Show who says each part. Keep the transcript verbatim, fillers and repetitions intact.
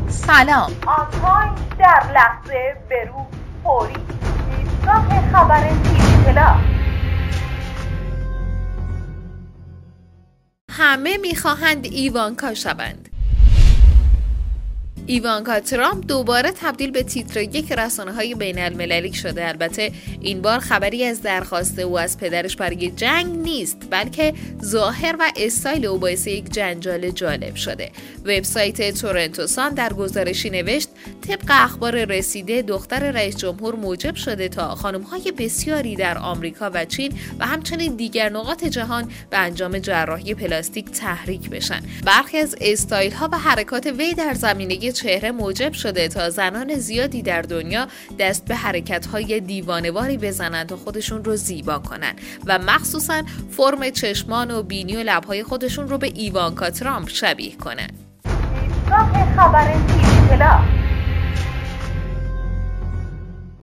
Speaker 1: سلام.
Speaker 2: آنتاین در لحظه برو فوری ایستگاه خبر تیوی پلاس.
Speaker 1: همه میخواهند ایوانکا شوند. ایوانکا ترامپ دوباره تبدیل به تیتر یک رسانه‌های بین المللی شده. البته این بار خبری از درخواست او از پدرش برای جنگ نیست، بلکه ظاهر و استایل او باعث یک جنجال جالب شده. وبسایت تورنتو سان در گزارشی نوشت طبق اخبار رسیده دختر رئیس جمهور موجب شده تا خانم‌های بسیاری در آمریکا و چین و همچنین دیگر نقاط جهان به انجام جراحی پلاستیک تحریک بشن. برخی از استایل‌ها و حرکات وی در زمینه چهره موجب شده تا زنان زیادی در دنیا دست به حرکت‌های دیوانه‌واری بزنند تا خودشون رو زیبا کنن و مخصوصاً فرم چشمان و بینی و لب‌های خودشون رو به ایوانکا ترامپ شبیه کنن.
Speaker 2: ایستگاه خبر تیوی پلاس.